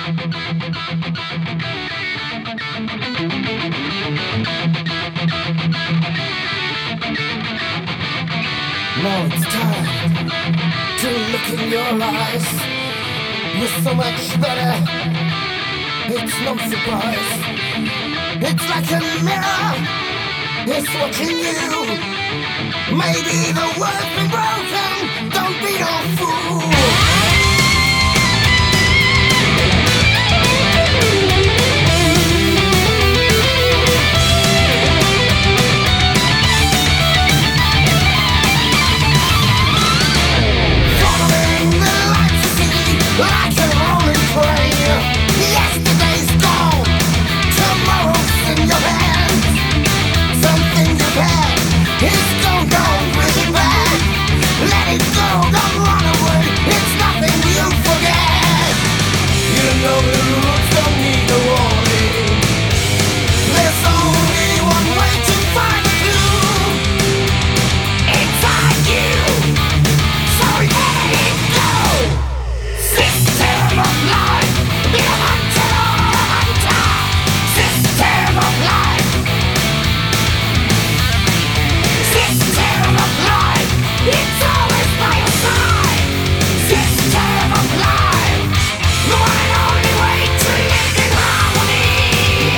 Now it's time to look in your eyes. You're so much better. It's no surprise. It's like a mirror. It's watching you. Maybe the world's been broken. Don't be no fool. Like a rolling train. Yesterday's gone, tomorrow's in your hands. Something you've had is gone, don't bring it back. Let it go, don't run away. It's nothing you forget. You know the rules don't need a warning. There's only one way to find the clue. It's on you, so let it go. System of life, be a hunter or a hunter. System of life. System of life, it's always by your side. System of life, the one and only way to live in harmony.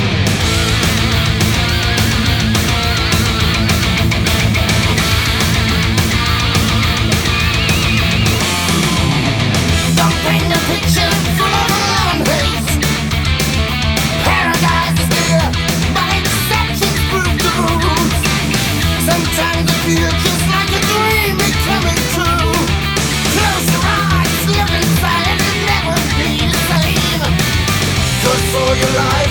Don't paint a picture full of love and hate. Paradise is here, but exceptions prove the rules. Sometimes it feels just like a dream becoming true. Close your eyes, live inside, and never be the same. 'Cause for your life